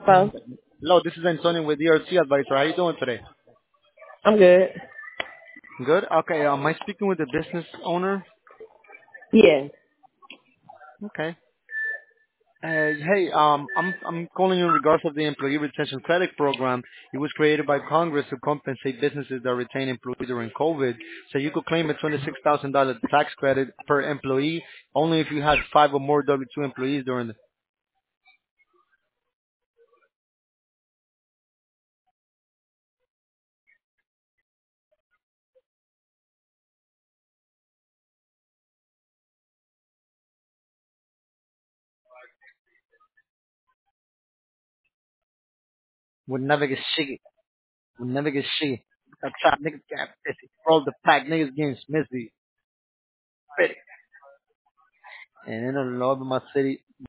Hello. Hello, this is Antonio with ERC Advisor. How you doing today? I'm good. Good. Okay. Am I speaking with the business owner? Yes. Okay. Hey, I'm calling you in regards of the Employee Retention Credit Program. It was created by Congress to compensate businesses that retain employees during COVID. So you could claim a $26,000 tax credit per employee only if you had five or more W-2 employees during the. Would never get shit. Would never get shit. I trap niggas get pissy. Roll the pack, niggas getting smithy. And in the love of my city.